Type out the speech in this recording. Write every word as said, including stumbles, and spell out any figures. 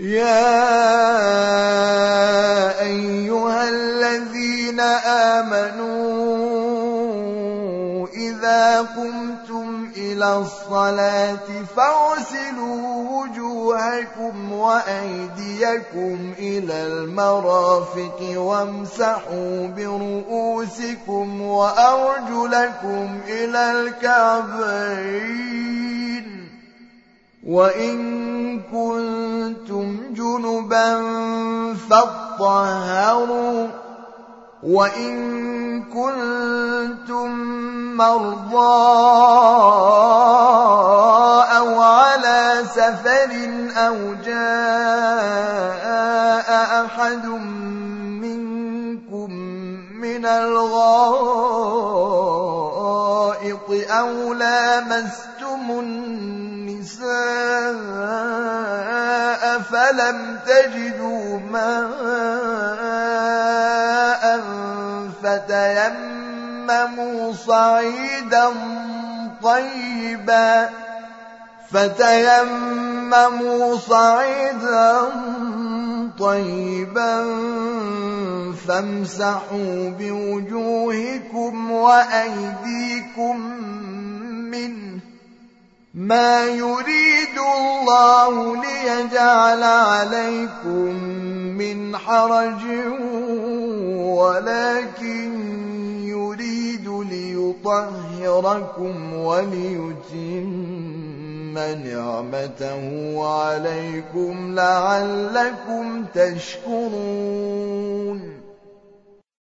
يَا أَيُّهَا الَّذِينَ آمَنُوا إِذَا قُمْتُمْ إِلَى الصَّلَاةِ فَاغْسِلُوا وُجُوهَكُمْ وَأَيْدِيَكُمْ إِلَى الْمَرَافِقِ وَامْسَحُوا بِرُءُوسِكُمْ وَأَرْجُلَكُمْ إِلَى الْكَعْبَيْنِ ۚ وَإِن كُنتُمْ جُنُبًا فَاطَّهَّرُوا ۚ وَإِن كُنتُم مَّرْضَىٰ أَوْ عَلَىٰ سَفَرٍ أَوْ جَاءَ أَحَدٌ مِّنكُم مِّنَ الْغَائِطِ أَوْ لَامَسْتُمُ النِّسَاءَ فَلَمْ تَجِدُوا مَاءً فتيمموا صعيدا طيبا فتيمموا صعيدا طيبا فامسحوا بوجوهكم وأيديكم منه، ما يريد الله ليجعل عليكم من حرج ولكن يريد ليطهركم وليتم نعمته عليكم لعلكم تشكرون.